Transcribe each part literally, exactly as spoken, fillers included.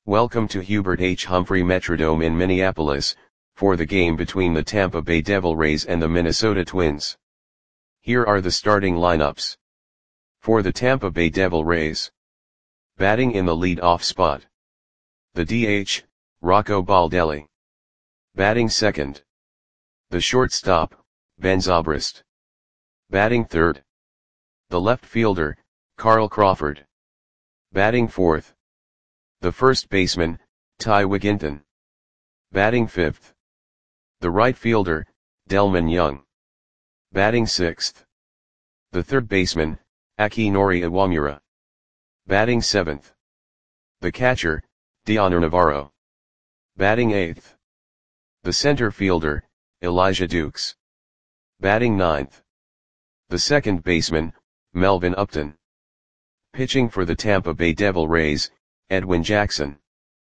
Welcome to Hubert H. Humphrey Metrodome in Minneapolis, for the game between the Tampa Bay Devil Rays and the Minnesota Twins. Here are the starting lineups. For the Tampa Bay Devil Rays. Batting in the lead-off spot. The D H, Rocco Baldelli. Batting second. The shortstop, Ben Zobrist. Batting third. The left fielder, Carl Crawford. Batting fourth. The first baseman, Ty Wigginton. Batting fifth. The right fielder, Delmon Young. Batting sixth. The third baseman, Akinori Iwamura. Batting seventh. The catcher, Dioner Navarro. Batting eighth. The center fielder, Elijah Dukes. Batting ninth. The second baseman, Melvin Upton. Pitching for the Tampa Bay Devil Rays, Edwin Jackson.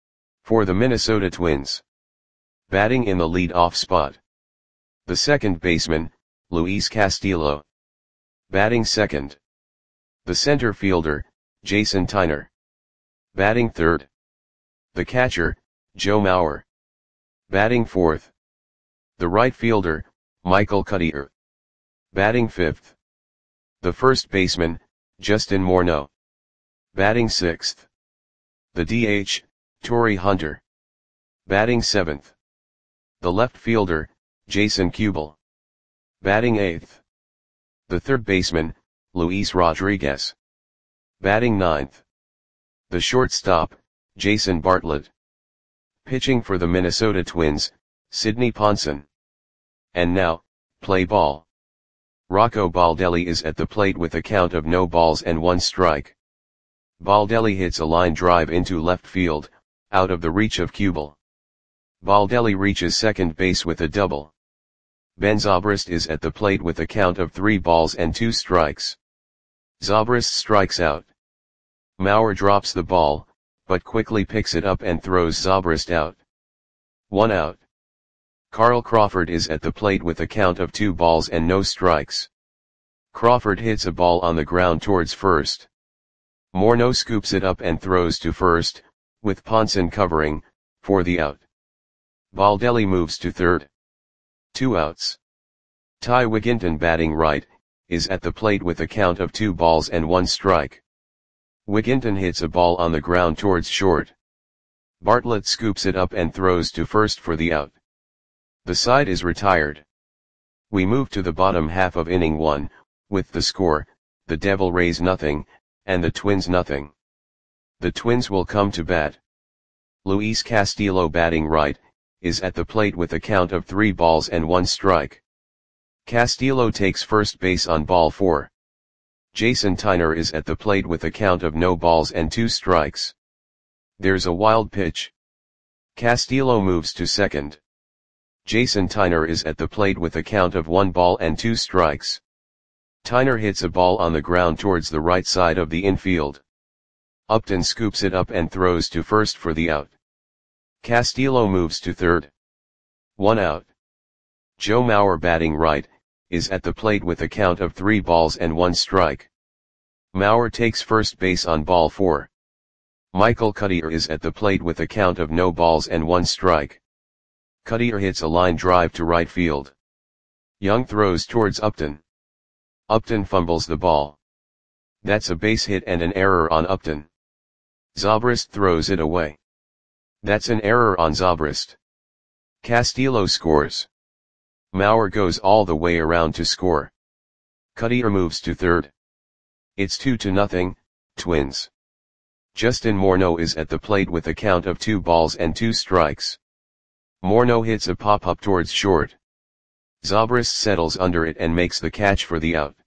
For the Minnesota Twins. Batting in the lead-off spot. The second baseman, Luis Castillo. Batting second. The center fielder, Jason Tyner. Batting third. The catcher, Joe Mauer. Batting fourth. The right fielder, Michael Cuddyer. Batting fifth. The first baseman, Justin Morneau. Batting sixth. The D H, Torii Hunter. Batting seventh. The left fielder, Jason Kubel. Batting eighth. The third baseman, Luis Rodriguez. Batting ninth. The shortstop, Jason Bartlett. Pitching for the Minnesota Twins, Sidney Ponson. And now, play ball. Rocco Baldelli is at the plate with a count of no balls and one strike. Baldelli hits a line drive into left field, out of the reach of Kubel. Baldelli reaches second base with a double. Ben Zobrist is at the plate with a count of three balls and two strikes. Zobrist strikes out. Mauer drops the ball, but quickly picks it up and throws Zobrist out. One out. Carl Crawford is at the plate with a count of two balls and no strikes. Crawford hits a ball on the ground towards first. Morneau scoops it up and throws to first, with Ponson covering, for the out. Baldelli moves to third. Two outs. Ty Wigginton, batting right, is at the plate with a count of two balls and one strike. Wigginton hits a ball on the ground towards short. Bartlett scoops it up and throws to first for the out. The side is retired. We move to the bottom half of inning one, with the score, the Devil Rays nothing, and the Twins nothing. The Twins will come to bat. Luis Castillo, batting right, is at the plate with a count of three balls and one strike. Castillo takes first base on ball four. Jason Tyner is at the plate with a count of no balls and two strikes. There's a wild pitch. Castillo moves to second. Jason Tyner is at the plate with a count of one ball and two strikes. Tyner hits a ball on the ground towards the right side of the infield. Upton scoops it up and throws to first for the out. Castillo moves to third. One out. Joe Mauer, batting right, is at the plate with a count of three balls and one strike. Mauer takes first base on ball four. Michael Cuddyer is at the plate with a count of no balls and one strike. Cuddyer hits a line drive to right field. Young throws towards Upton. Upton fumbles the ball. That's a base hit and an error on Upton. Zobrist throws it away. That's an error on Zobrist. Castillo scores. Mauer goes all the way around to score. Cuddyer moves to third. It's two to nothing, Twins. Justin Morneau is at the plate with a count of two balls and two strikes. Morneau hits a pop-up towards short. Zobrist settles under it and makes the catch for the out.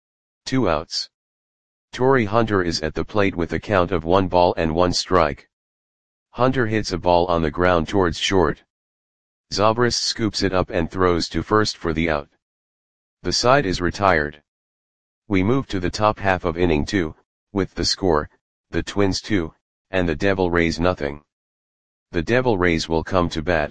Two outs. Torii Hunter is at the plate with a count of one ball and one strike. Hunter hits a ball on the ground towards short. Zobrist scoops it up and throws to first for the out. The side is retired. We move to the top half of inning two, with the score, the Twins two, and the Devil Rays nothing. The Devil Rays will come to bat.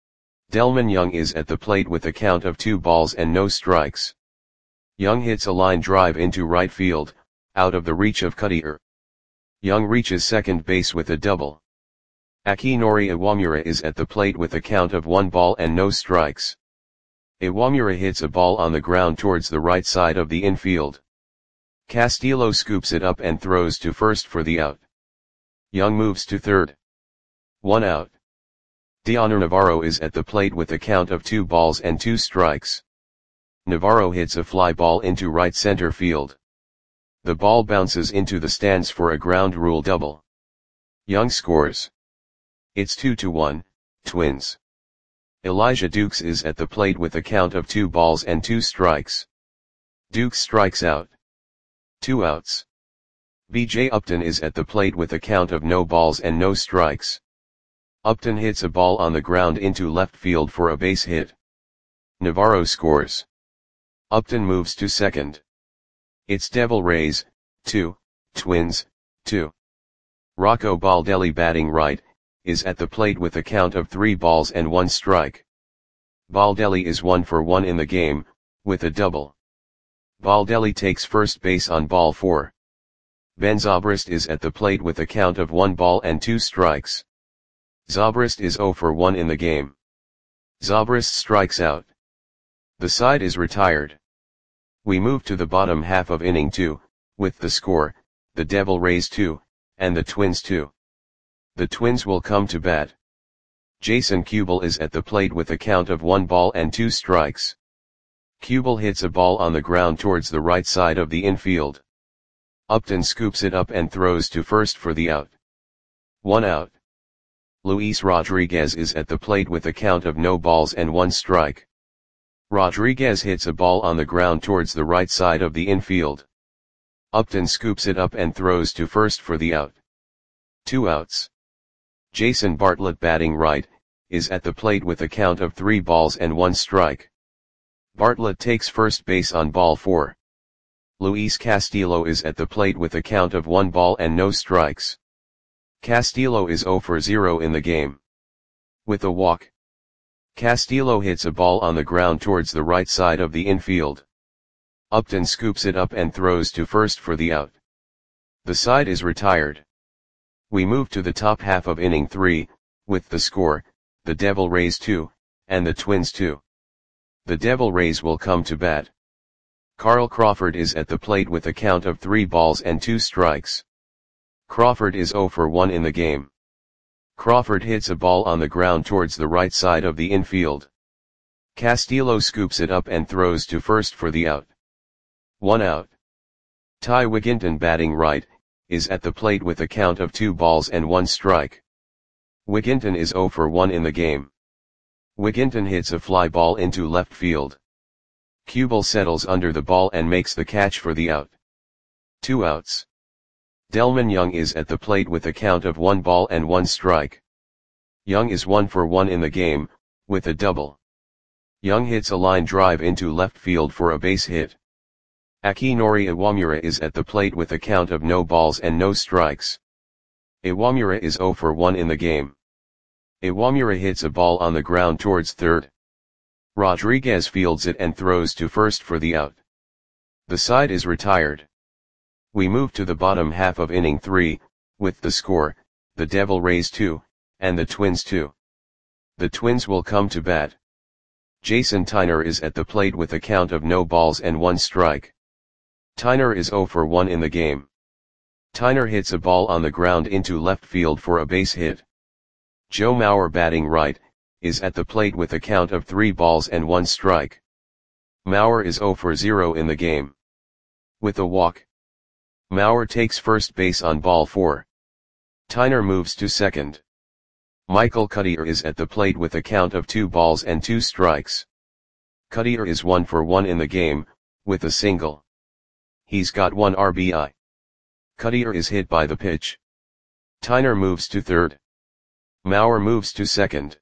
Delmon Young is at the plate with a count of two balls and no strikes. Young hits a line drive into right field, out of the reach of Cuddyer. Young reaches second base with a double. Akinori Iwamura is at the plate with a count of one ball and no strikes. Iwamura hits a ball on the ground towards the right side of the infield. Castillo scoops it up and throws to first for the out. Young moves to third. One out. Dioner Navarro is at the plate with a count of two balls and two strikes. Navarro hits a fly ball into right center field. The ball bounces into the stands for a ground rule double. Young scores. It's two to one, Twins. Elijah Dukes is at the plate with a count of two balls and two strikes. Dukes strikes out. Two outs. B J Upton is at the plate with a count of no balls and no strikes. Upton hits a ball on the ground into left field for a base hit. Navarro scores. Upton moves to second. It's Devil Rays, two, Twins, two. Rocco Baldelli batting right, is at the plate with a count of three balls and one strike. Baldelli is one for one in the game, with a double. Baldelli takes first base on ball four. Ben Zobrist is at the plate with a count of one ball and two strikes. Zobrist is zero for one in the game. Zobrist strikes out. The side is retired. We move to the bottom half of inning two, with the score, the Devil Rays two, and the Twins two. The Twins will come to bat. Jason Kubel is at the plate with a count of one ball and two strikes. Kubel hits a ball on the ground towards the right side of the infield. Upton scoops it up and throws to first for the out. One out. Luis Rodriguez is at the plate with a count of no balls and one strike. Rodriguez hits a ball on the ground towards the right side of the infield. Upton scoops it up and throws to first for the out. Two outs. Jason Bartlett batting right, is at the plate with a count of three balls and one strike. Bartlett takes first base on ball four. Luis Castillo is at the plate with a count of one ball and no strikes. Castillo is zero for zero in the game. With a walk. Castillo hits a ball on the ground towards the right side of the infield. Upton scoops it up and throws to first for the out. The side is retired. We move to the top half of inning three, with the score, the Devil Rays two, and the Twins two. The Devil Rays will come to bat. Carl Crawford is at the plate with a count of three balls and two strikes. Crawford is zero for one in the game. Crawford hits a ball on the ground towards the right side of the infield. Castillo scoops it up and throws to first for the out. One out. Ty Wigginton batting right, is at the plate with a count of two balls and one strike. Wigginton is zero for one in the game. Wigginton hits a fly ball into left field. Kubel settles under the ball and makes the catch for the out. Two outs. Delman Young is at the plate with a count of one ball and one strike. Young is one for one in the game, with a double. Young hits a line drive into left field for a base hit. Akinori Iwamura is at the plate with a count of no balls and no strikes. Iwamura is zero for one in the game. Iwamura hits a ball on the ground towards third. Rodriguez fields it and throws to first for the out. The side is retired. We move to the bottom half of inning three, with the score, the Devil Rays two, and the Twins two. The Twins will come to bat. Jason Tyner is at the plate with a count of no balls and one strike. Tyner is zero for one in the game. Tyner hits a ball on the ground into left field for a base hit. Joe Mauer batting right, is at the plate with a count of three balls and one strike. Mauer is zero for zero in the game. With a walk. Mauer takes first base on ball four. Tyner moves to second. Michael Cuddyer is at the plate with a count of two balls and two strikes. Cuddyer is one for one in the game, with a single. He's got one R B I. Cuddyer is hit by the pitch. Tyner moves to third. Mauer moves to second.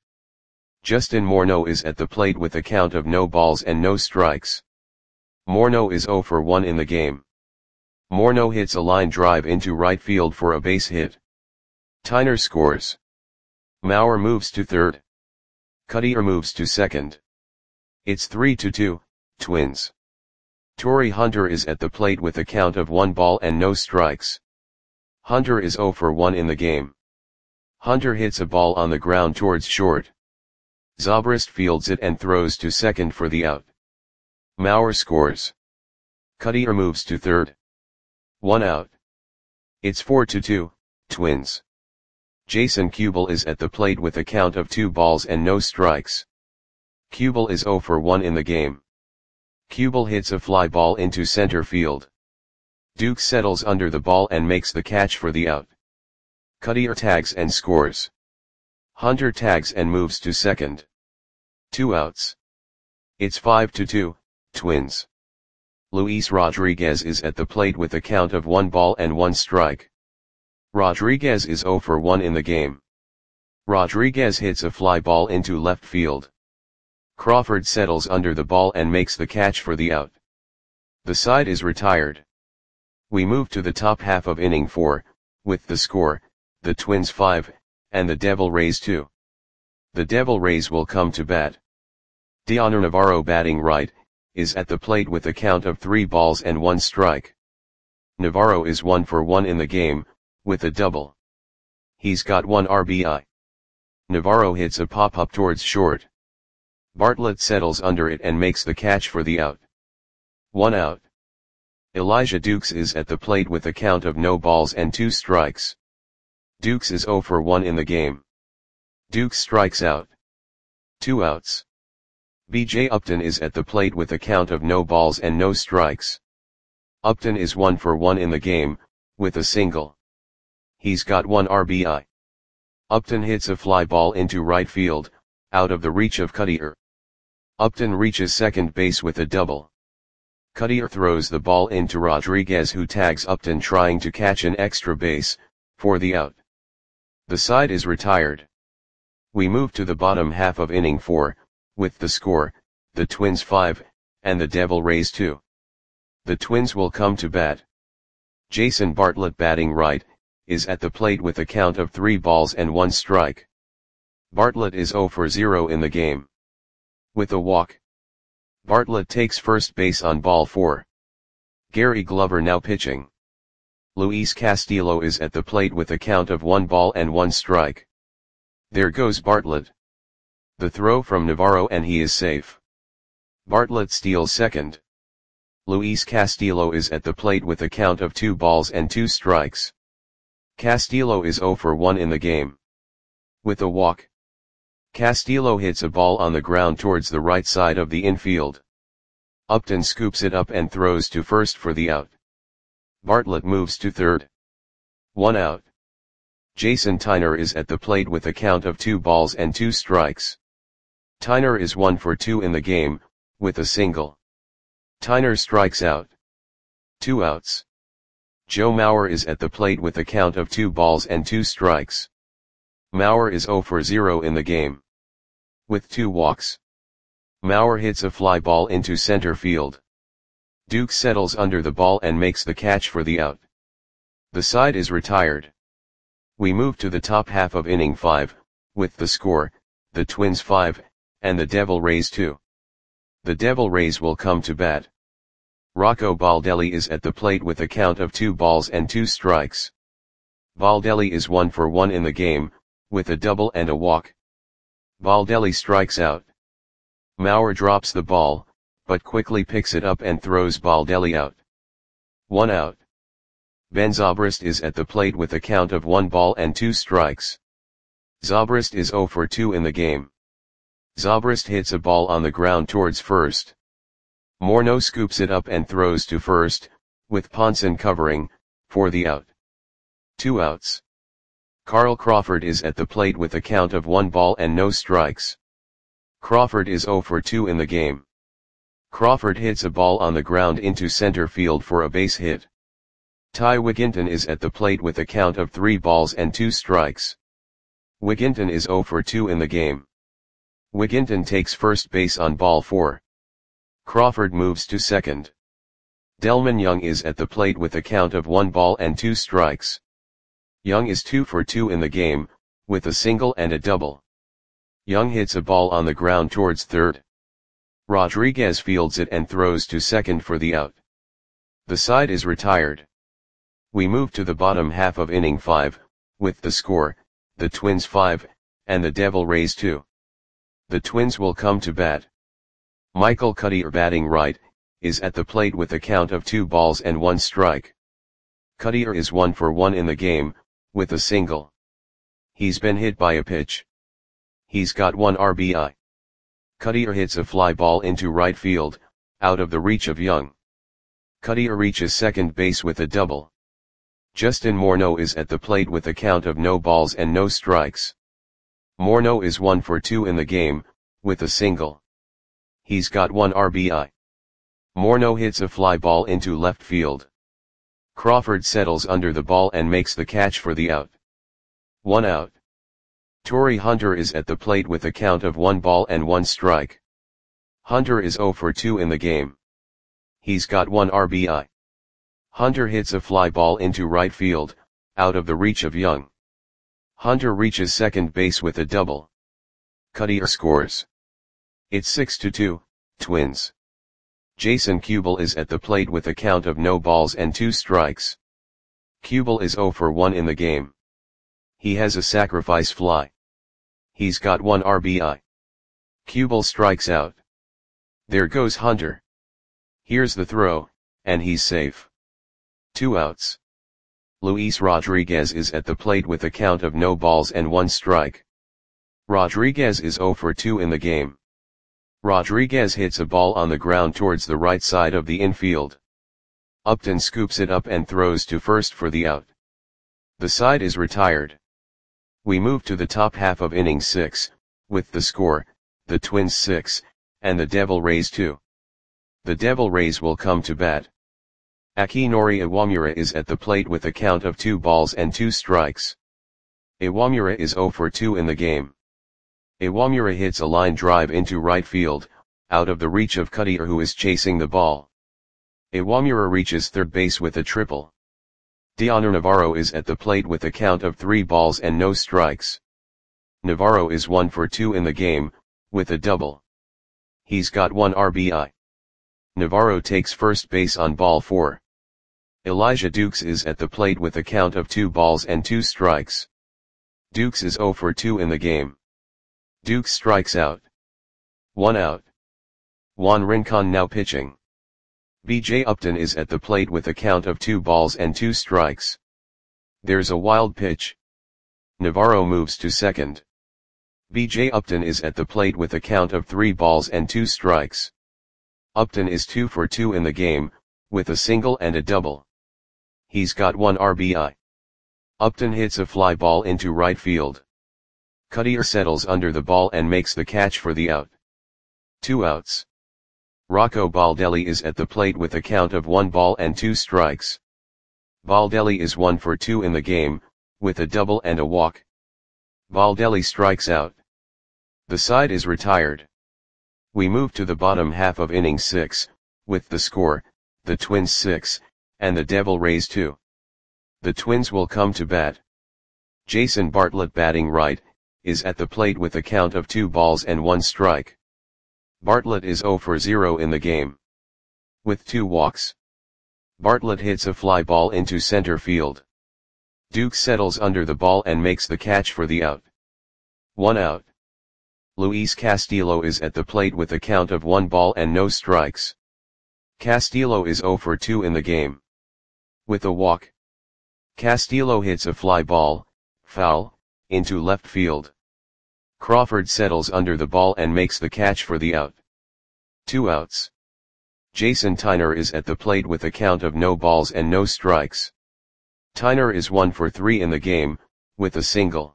Justin Morneau is at the plate with a count of no balls and no strikes. Morneau is zero for one in the game. Morneau hits a line drive into right field for a base hit. Tyner scores. Mauer moves to third. Cuddyer moves to second. It's three to two, Twins. Torrey Hunter is at the plate with a count of one ball and no strikes. Hunter is zero for one in the game. Hunter hits a ball on the ground towards short. Zobrist fields it and throws to second for the out. Maurer scores. Cutter moves to third. One out. It's four to two, Twins. Jason Kubel is at the plate with a count of two balls and no strikes. Kubel is zero for one in the game. Kubel hits a fly ball into center field. Dukes settles under the ball and makes the catch for the out. Cutter tags and scores. Hunter tags and moves to second. Two outs. It's five to two, Twins. Luis Rodriguez is at the plate with a count of one ball and one strike. Rodriguez is zero for one in the game. Rodriguez hits a fly ball into left field. Crawford settles under the ball and makes the catch for the out. The side is retired. We move to the top half of inning four, with the score, the Twins five, and the Devil Rays two. The Devil Rays will come to bat. Dioner Navarro, batting right, is at the plate with a count of three balls and one strike. Navarro is one for one in the game, with a double. He's got one R B I. Navarro hits a pop-up towards short. Bartlett settles under it and makes the catch for the out. One out. Elijah Dukes is at the plate with a count of no balls and two strikes. Dukes is zero for one in the game. Dukes strikes out. Two outs. B J Upton is at the plate with a count of no balls and no strikes. Upton is one for one in the game, with a single. He's got one R B I. Upton hits a fly ball into right field, out of the reach of Cutter. Upton reaches second base with a double. Cutter throws the ball into Rodriguez, who tags Upton trying to catch an extra base, for the out. The side is retired. We move to the bottom half of inning four, with the score, the Twins five, and the Devil Rays two. The Twins will come to bat. Jason Bartlett, batting right, is at the plate with a count of three balls and one strike. Bartlett is zero for zero in the game. With a walk. Bartlett takes first base on ball four. Gary Glover now pitching. Luis Castillo is at the plate with a count of one ball and one strike. There goes Bartlett. The throw from Navarro and he is safe. Bartlett steals second. Luis Castillo is at the plate with a count of two balls and two strikes. Castillo is zero for one in the game. With a walk. Castillo hits a ball on the ground towards the right side of the infield. Upton scoops it up and throws to first for the out. Bartlett moves to third. One out. Jason Tyner is at the plate with a count of two balls and two strikes. Tyner is one for two in the game, with a single. Tyner strikes out. Two outs. Joe Mauer is at the plate with a count of two balls and two strikes. Mauer is zero for zero in the game. With two walks. Mauer hits a fly ball into center field. Duke settles under the ball and makes the catch for the out. The side is retired. We move to the top half of inning five, with the score, the Twins five, and the Devil Rays two. The Devil Rays will come to bat. Rocco Baldelli is at the plate with a count of two balls and two strikes. Baldelli is one for one in the game, with a double and a walk. Baldelli strikes out. Mauer drops the ball, but quickly picks it up and throws Baldelli out. One out. Ben Zobrist is at the plate with a count of one ball and two strikes. Zobrist is zero for two in the game. Zobrist hits a ball on the ground towards first. Morneau scoops it up and throws to first, with Ponson covering, for the out. Two outs. Carl Crawford is at the plate with a count of one ball and no strikes. Crawford is zero for two in the game. Crawford hits a ball on the ground into center field for a base hit. Ty Wigginton is at the plate with a count of three balls and two strikes. Wigginton is zero for two in the game. Wigginton takes first base on ball four. Crawford moves to second. Delman Young is at the plate with a count of one ball and two strikes. Young is two for two in the game, with a single and a double. Young hits a ball on the ground towards third. Rodriguez fields it and throws to second for the out. The side is retired. We move to the bottom half of inning five, with the score, the Twins five, and the Devil Rays two. The Twins will come to bat. Michael Cuddyer, batting right, is at the plate with a count of two balls and one strike. Cuddyer is one for one in the game, with a single. He's been hit by a pitch. He's got one R B I. Cuddyer hits a fly ball into right field, out of the reach of Young. Cuddyer reaches second base with a double. Justin Morneau is at the plate with a count of no balls and no strikes. Morneau is one for two in the game, with a single. He's got one R B I. Morneau hits a fly ball into left field. Crawford settles under the ball and makes the catch for the out. One out. Torii Hunter is at the plate with a count of one ball and one strike. Hunter is zero for two in the game. He's got one R B I. Hunter hits a fly ball into right field, out of the reach of Young. Hunter reaches second base with a double. Cuddyer scores. It's six to two, Twins. Jason Kubel is at the plate with a count of no balls and two strikes. Kubel is zero for one in the game. He has a sacrifice fly. He's got one R B I. Kubel strikes out. There goes Hunter. Here's the throw, and he's safe. Two outs. Luis Rodriguez is at the plate with a count of no balls and one strike. Rodriguez is zero for two in the game. Rodriguez hits a ball on the ground towards the right side of the infield. Upton scoops it up and throws to first for the out. The side is retired. We move to the top half of inning six, with the score, the Twins six, and the Devil Rays two. The Devil Rays will come to bat. Akinori Iwamura is at the plate with a count of two balls and two strikes. Iwamura is zero for two in the game. Iwamura hits a line drive into right field, out of the reach of Cuddyer, who is chasing the ball. Iwamura reaches third base with a triple. Dioner Navarro is at the plate with a count of three balls and no strikes. Navarro is one for two in the game, with a double. He's got one R B I. Navarro takes first base on ball four. Elijah Dukes is at the plate with a count of two balls and two strikes. Dukes is zero for two in the game. Dukes strikes out. One out. Juan Rincon now pitching. B J Upton is at the plate with a count of two balls and two strikes. There's a wild pitch. Navarro moves to second. B J Upton is at the plate with a count of three balls and two strikes. Upton is two for two in the game, with a single and a double. He's got one R B I. Upton hits a fly ball into right field. Cuddyer settles under the ball and makes the catch for the out. Two outs. Rocco Baldelli is at the plate with a count of one ball and two strikes. Baldelli is one for two in the game, with a double and a walk. Baldelli strikes out. The side is retired. We move to the bottom half of inning six, with the score, the Twins six, and the Devil Rays two. The Twins will come to bat. Jason Bartlett, batting right, is at the plate with a count of two balls and one strike. Bartlett is zero for zero in the game. With two walks. Bartlett hits a fly ball into center field. Duke settles under the ball and makes the catch for the out. One out. Luis Castillo is at the plate with a count of one ball and no strikes. Castillo is zero for two in the game. With a walk. Castillo hits a fly ball, foul, into left field. Crawford settles under the ball and makes the catch for the out. Two outs. Jason Tyner is at the plate with a count of no balls and no strikes. Tyner is one for three in the game, with a single.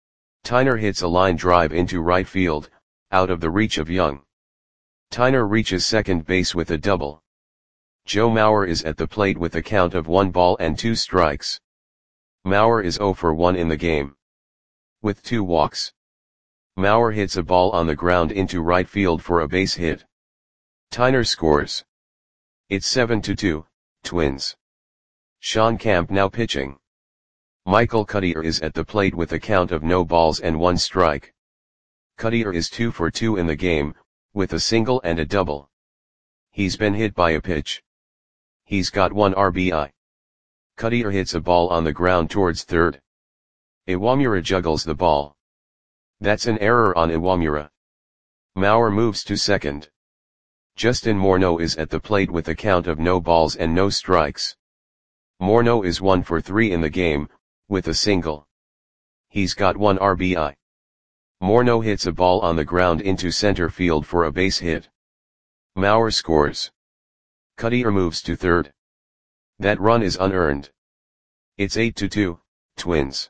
Tyner hits a line drive into right field, out of the reach of Young. Tyner reaches second base with a double. Joe Mauer is at the plate with a count of one ball and two strikes. Mauer is zero for one in the game. With two walks. Mauer hits a ball on the ground into right field for a base hit. Tyner scores. It's seven to two, Twins. Sean Camp now pitching. Michael Cuddyer is at the plate with a count of no balls and one strike. Cuddyer is two for two in the game, with a single and a double. He's been hit by a pitch. He's got one R B I. Cuddyer hits a ball on the ground towards third. Iwamura juggles the ball. That's an error on Iwamura. Maurer moves to second. Justin Morneau is at the plate with a count of no balls and no strikes. Morneau is one for three in the game, with a single. He's got one R B I. Morneau hits a ball on the ground into center field for a base hit. Maurer scores. Cuddyer moves to third. That run is unearned. It's eight to two, Twins.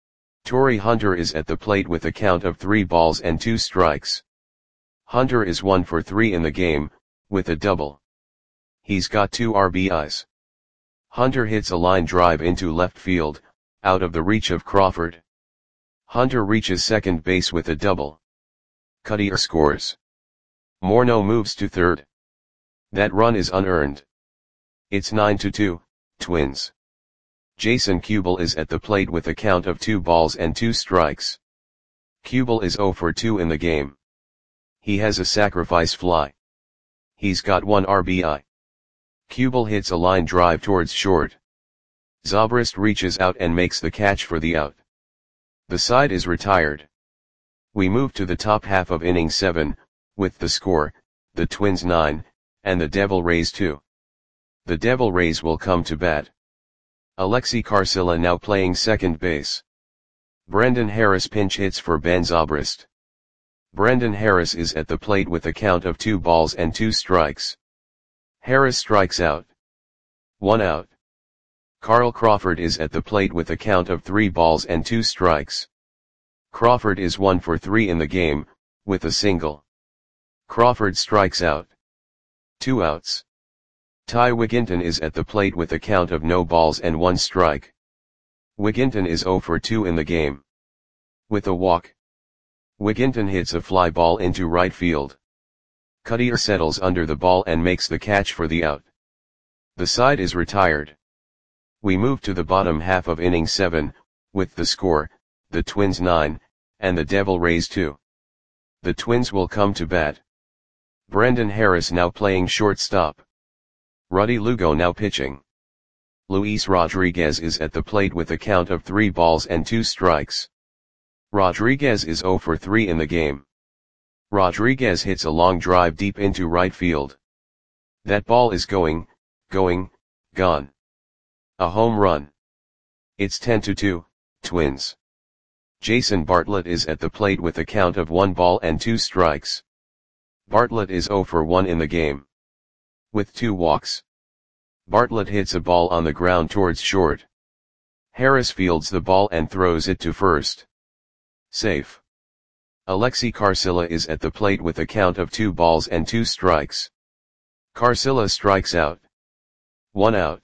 Torii Hunter is at the plate with a count of three balls and two strikes. Hunter is one for three in the game, with a double. He's got two R B Is. Hunter hits a line drive into left field, out of the reach of Crawford. Hunter reaches second base with a double. Cuddyer scores. Morneau moves to third. That run is unearned. It's nine to two, Twins. Jason Kubel is at the plate with a count of two balls and two strikes. Kubel is zero for two in the game. He has a sacrifice fly. He's got one R B I. Kubel hits a line drive towards short. Zobrist reaches out and makes the catch for the out. The side is retired. We move to the top half of inning seven, with the score, the Twins nine, and the Devil Rays two. The Devil Rays will come to bat. Alexi Carcilla now playing second base. Brendan Harris pinch hits for Ben Zobrist. Brendan Harris is at the plate with a count of two balls and two strikes. Harris strikes out. One out. Carl Crawford is at the plate with a count of three balls and two strikes. Crawford is one for three in the game, with a single. Crawford strikes out. Two outs. Ty Wigginton is at the plate with a count of no balls and one strike. Wigginton is zero for two in the game. With a walk. Wigginton hits a fly ball into right field. Cuddyer settles under the ball and makes the catch for the out. The side is retired. We move to the bottom half of inning seven, with the score, the Twins nine, and the Devil Rays two. The Twins will come to bat. Brendan Harris now playing shortstop. Ruddy Lugo now pitching. Luis Rodriguez is at the plate with a count of three balls and two strikes. Rodriguez is zero for three in the game. Rodriguez hits a long drive deep into right field. That ball is going, going, gone. A home run. It's ten to two, Twins. Jason Bartlett is at the plate with a count of one ball and two strikes. Bartlett is zero for one in the game. With two walks. Bartlett hits a ball on the ground towards short. Harris fields the ball and throws it to first. Safe. Alexi Carcilla is at the plate with a count of two balls and two strikes. Carcilla strikes out. One out.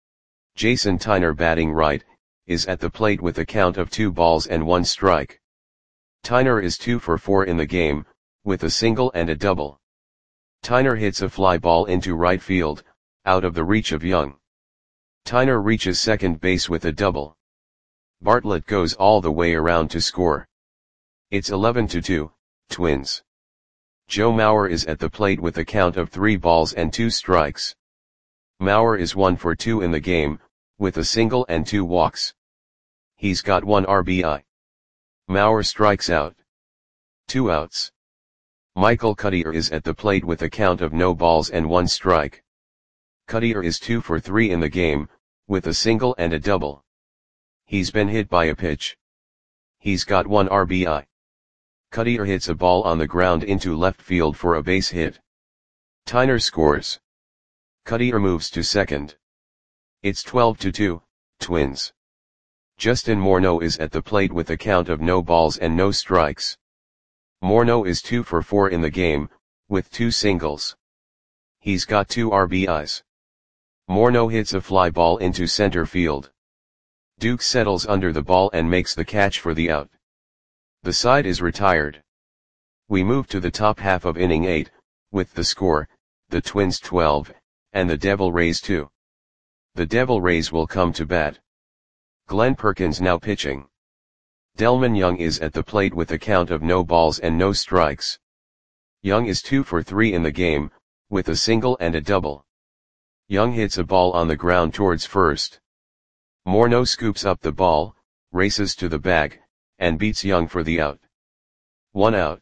Jason Tyner batting right, is at the plate with a count of two balls and one strike. Tyner is two for four in the game, with a single and a double. Tyner hits a fly ball into right field, out of the reach of Young. Tyner reaches second base with a double. Bartlett goes all the way around to score. It's eleven to two, Twins. Joe Mauer is at the plate with a count of three balls and two strikes. Mauer is one for two in the game, with a single and two walks. He's got one R B I. Mauer strikes out. Two outs. Michael Cuddyer is at the plate with a count of no balls and one strike. Cuddyer is two for three in the game, with a single and a double. He's been hit by a pitch. He's got one R B I. Cuddyer hits a ball on the ground into left field for a base hit. Tyner scores. Cuddyer moves to second. It's twelve to two, Twins. Justin Morneau is at the plate with a count of no balls and no strikes. Morneau is two for four in the game, with two singles. He's got two R B Is. Morneau hits a fly ball into center field. Duke settles under the ball and makes the catch for the out. The side is retired. We move to the top half of inning eight, with the score, the Twins twelve, and the Devil Rays two. The Devil Rays will come to bat. Glenn Perkins now pitching. Delman Young is at the plate with a count of no balls and no strikes. Young is two for three in the game, with a single and a double. Young hits a ball on the ground towards first. Morneau scoops up the ball, races to the bag, and beats Young for the out. One out.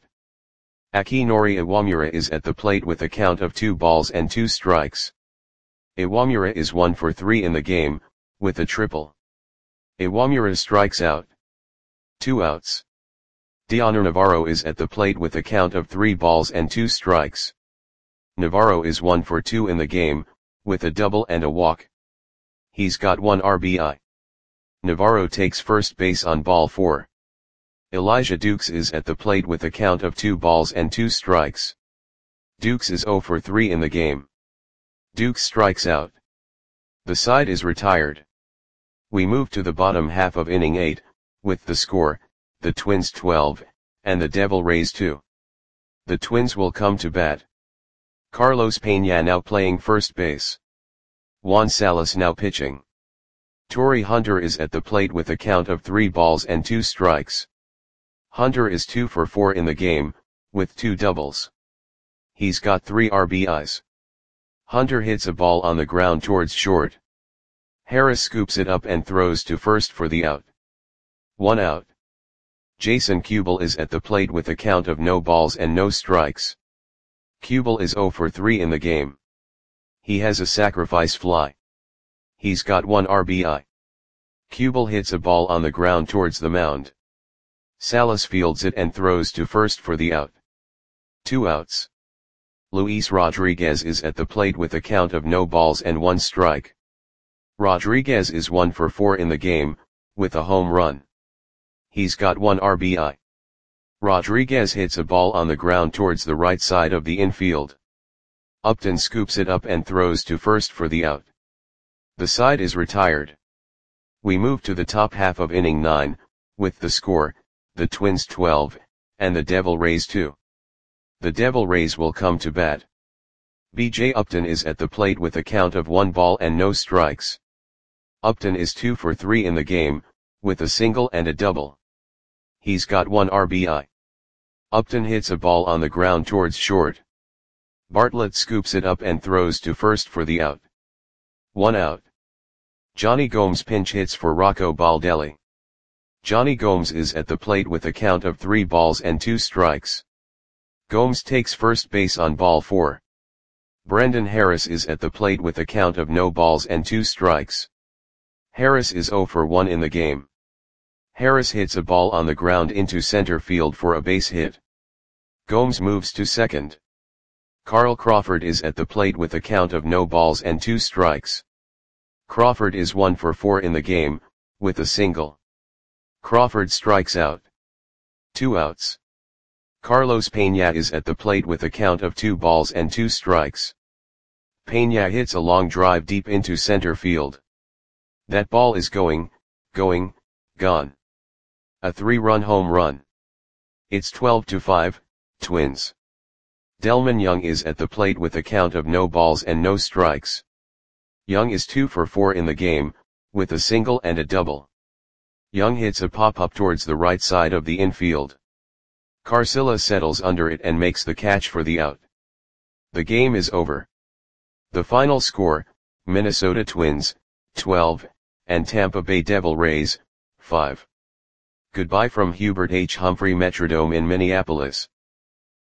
Akinori Iwamura is at the plate with a count of two balls and two strikes. Iwamura is one for three in the game, with a triple. Iwamura strikes out. Two outs. Dioner Navarro is at the plate with a count of three balls and two strikes. Navarro is one for two in the game, with a double and a walk. He's got one R B I. Navarro takes first base on ball four. Elijah Dukes is at the plate with a count of two balls and two strikes. Dukes is zero for three in the game. Dukes strikes out. The side is retired. We move to the bottom half of inning eight, with the score, the Twins twelve, and the Devil Rays two. The Twins will come to bat. Carlos Peña now playing first base. Juan Salas now pitching. Torii Hunter is at the plate with a count of three balls and two strikes. Hunter is two for four in the game, with two doubles. He's got three R B Is. Hunter hits a ball on the ground towards short. Harris scoops it up and throws to first for the out. One out. Jason Kubel is at the plate with a count of no balls and no strikes. Kubel is zero for three in the game. He has a sacrifice fly. He's got one R B I. Kubel hits a ball on the ground towards the mound. Salas fields it and throws to first for the out. Two outs. Luis Rodriguez is at the plate with a count of no balls and one strike. Rodriguez is one for four in the game, with a home run. He's got one R B I. Rodriguez hits a ball on the ground towards the right side of the infield. Upton scoops it up and throws to first for the out. The side is retired. We move to the top half of inning nine, with the score, the Twins twelve, and the Devil Rays two. The Devil Rays will come to bat. B J Upton is at the plate with a count of one ball and no strikes. Upton is two for three in the game, with a single and a double. He's got one R B I. Upton hits a ball on the ground towards short. Bartlett scoops it up and throws to first for the out. One out. Johnny Gomes pinch hits for Rocco Baldelli. Johnny Gomes is at the plate with a count of three balls and two strikes. Gomes takes first base on ball four. Brendan Harris is at the plate with a count of no balls and two strikes. Harris is zero for one in the game. Harris hits a ball on the ground into center field for a base hit. Gomes moves to second. Carl Crawford is at the plate with a count of no balls and two strikes. Crawford is one for four in the game, with a single. Crawford strikes out. Two outs. Carlos Peña is at the plate with a count of two balls and two strikes. Peña hits a long drive deep into center field. That ball is going, going, gone. A three-run home run. It's twelve to five, Twins. Delmon Young is at the plate with a count of no balls and no strikes. Young is two for four in the game, with a single and a double. Young hits a pop-up towards the right side of the infield. Carcilla settles under it and makes the catch for the out. The game is over. The final score, Minnesota Twins, twelve, and Tampa Bay Devil Rays, five. Goodbye from Hubert H. Humphrey Metrodome in Minneapolis.